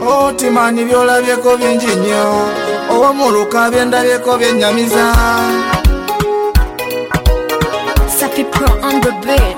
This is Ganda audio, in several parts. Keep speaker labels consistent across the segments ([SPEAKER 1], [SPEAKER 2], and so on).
[SPEAKER 1] Otimani byolabyeko bingi nnyo ow'omuluka byendabyeko byennyamiza.
[SPEAKER 2] Safi Pro on the beat.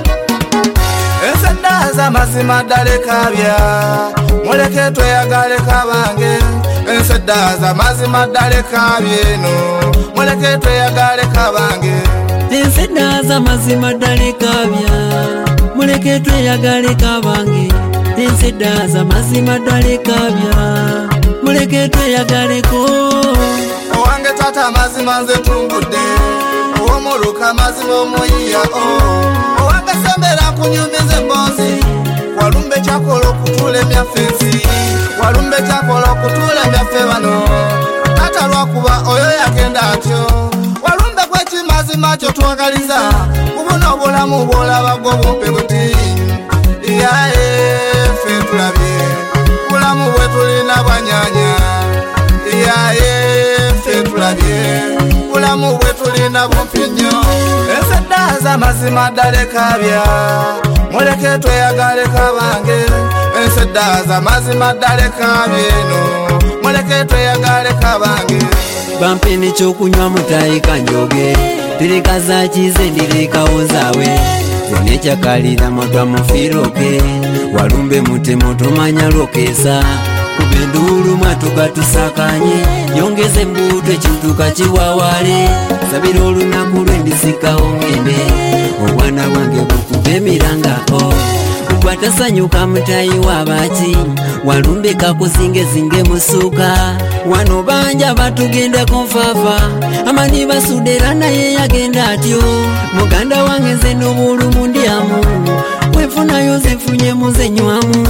[SPEAKER 1] Ensedda z'amazima ddala ekabya muleke tweyagale kabange. Ensedda z'amazima ddala ekabya eno muleke tweyagale kabange.
[SPEAKER 3] Ensedda z'amazima ddala ekabya muleke tweyagale kabange. Ensedda z'amazima ddala ekabya muleke tweyagaleko.
[SPEAKER 1] Owange tata amazima nze tumbudde ow'omuluka amazima omuyiya owange sembera kunyumiza emboozi. Walumbe kyakola okutuula emyaffe ensi, walumbe kyakola okutuula emyaffe bano. Tata lwakuba oyo yagenda atyo, walumbe kwekimazima kyo twagaliza kubuno obulamu bw'olaba bw'obumpe buti. Iyaye ffe tulabye bulamu bwe tulina bwanyanya. Iyaye ffe tulabye bulamu bwe tulina bumpi nnyo. Ensedda z'amazima ddala ekabya muleke tweyagale kabange. Ensedda z'amazima ddala ekabya eno muleke tweyagale kabange.
[SPEAKER 3] Bampe n'ekyokunywa mutayika njoge tereka zakize ndirekawo zaawe. Zenekyakalira motwa mufiroke walumbe mutemo tomanya lwokeesa. Kubenduulu mwatuka tusakanye yongeze mbuto ekintuka kiwawale. Sabira olunaku lwendisikawo ngende obwana bwange bukuba emirangako. Gwatasanyuka mutayi wabaki walumbe kakuzingezinge musuka. Wano banja batugendako nfafa amani basudera naye yagenda atyo. Muganda wange nze n'obulumu ndyamu wefunayo zenfunye muzenywamu.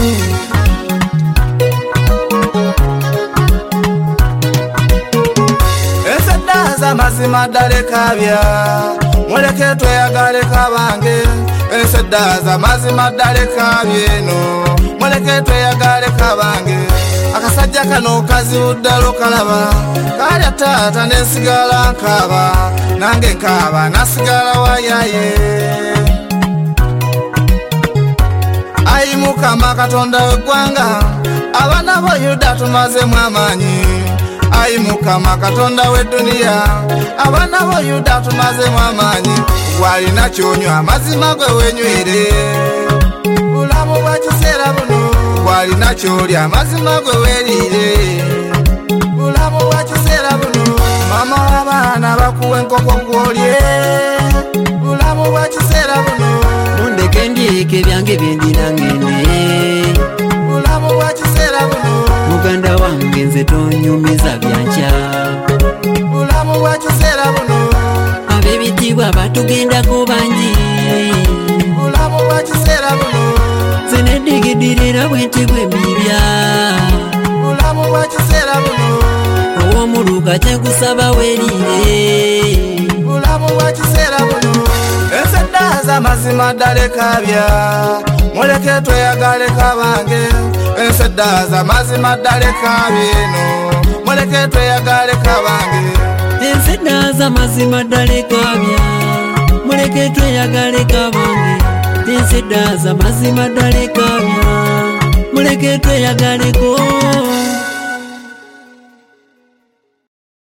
[SPEAKER 1] Ensedda z'amazima ddala ekabya muleke tweyagale kabange. Ensedda z'amazima ddala ekabya eno muleke tweyagale kabange. Akasajja kano kazibu ddala okalaba kalya taata nensigala nkaaba nange nkaaba nasigala wayaye. Ayi Mukama Katonda w'eggwanga abaana bo Yuda tumazemu amaanyi. Ayi Mukama Katonda w'edduniya abaana bo Yuda tumazemu amaanyi. Gwalina kyonywa amazima gwe wenywire bulamu bwa kiseera buno. Gwalina kyolya amazima gwe weeriire bulamu bwa kiseera buno. Mama w'abaana bakuwa enkoko gwolye bulamu bwa kiseera buno.
[SPEAKER 3] Mundeke ndyeke byange byendina ngende
[SPEAKER 1] bulamu bwa kiseera buno.
[SPEAKER 3] muganda wange nze tonyumiza byankya
[SPEAKER 1] bulamu bwa kiseera buno.
[SPEAKER 3] ab'ebitiibwa batugendako bangi
[SPEAKER 1] bulamu bwa kiseera buno.
[SPEAKER 3] nze neddigidirira bwenti bw'emibya
[SPEAKER 1] bulamu bwa kiseera buno.
[SPEAKER 3] ow'omuluka kyenkusaba weerire
[SPEAKER 1] bulamu bwa kiseera buno. Ensedda z'amazima ddala ekabya muleke tweyagale kabange. Ensedda z'amazima ddala ekabya eno muleke tweyagale kabange.
[SPEAKER 3] ensedda z'amazima ddala ekabya muleke tweyagale kabange. Ensedda z'amazima ddala ekabya muleke tweyagaleko.